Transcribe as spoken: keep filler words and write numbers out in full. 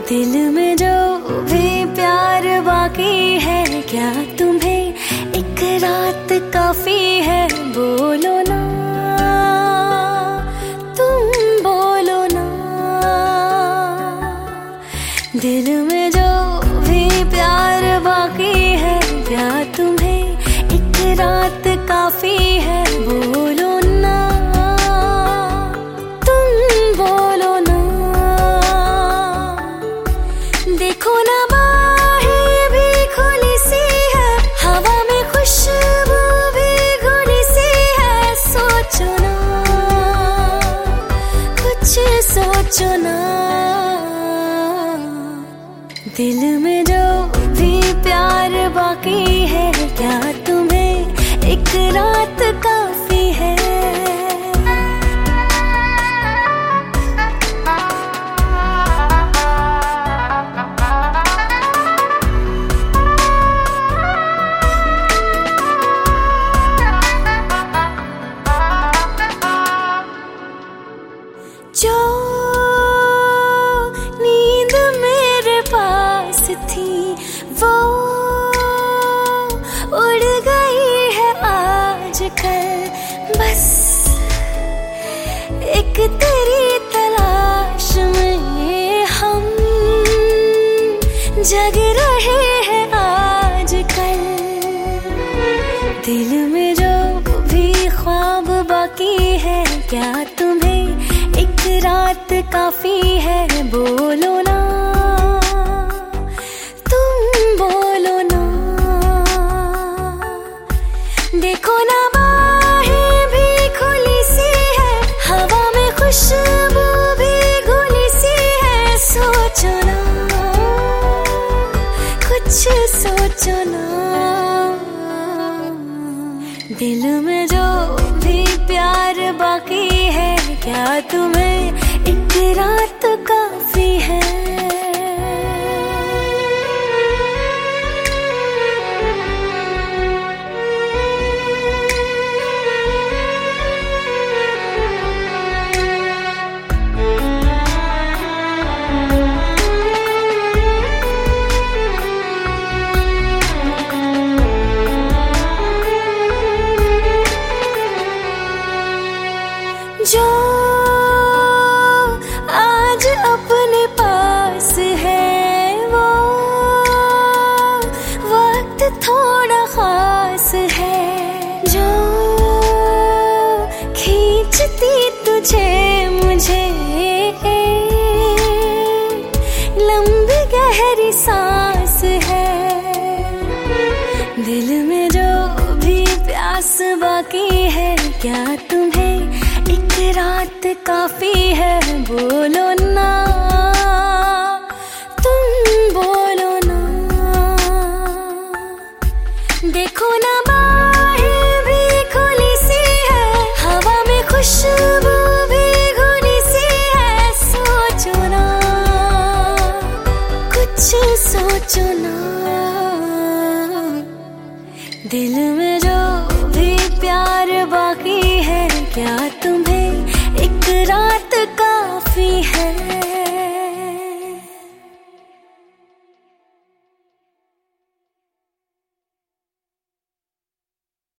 दिल में जो भी प्यार बाकी है, क्या तुम्हें एक रात काफी है? बोलो ना, तुम बोलो ना। दिल में जो भी प्यार बाकी है, क्या तुम्हें एक रात काफी है? बोलो ना, तुम बोलो ना। देखो ना, बाहें भी खुली सी है, हवा में खुशबू भी घुली सी है। सोचो ना, कुछ सोचो ना। दिल में जो भी प्यार बाकी है, क्या तुम्हें एक रात काफी है? जो नींद मेरे पास थी, वो उड़ गई है आजकल। बस एक तेरी तलाश में हम जग रहे हैं आजकल। दिल में जो भी ख्वाब बाकी है, क्या तुम्हें एक रात काफी है? बोलो ना, तुम बोलो ना। देखो ना, बाहें भी खुली सी है, हवा में खुशबू भी घुली सी है। सोचो ना, कुछ सोचो ना। दिल में जो भी प्यार बाकी है, क्या तुम्हें एक रात काफी है? जो आज अपने पास है, वो वक्त थोड़ा खास है। जो खींचती तुझे मुझे लंबी गहरी सांस है। दिल में जो भी प्यास बाकी है, क्या तुम्हें एक रात काफी है? बोलो ना, तुम बोलो ना। देखो ना, बाहें भी खुली सी है, हवा में खुशबू भी घुली सी है। सोचो ना, कुछ सोचो ना। दिल में जो भी प्यार बाकी है, क्या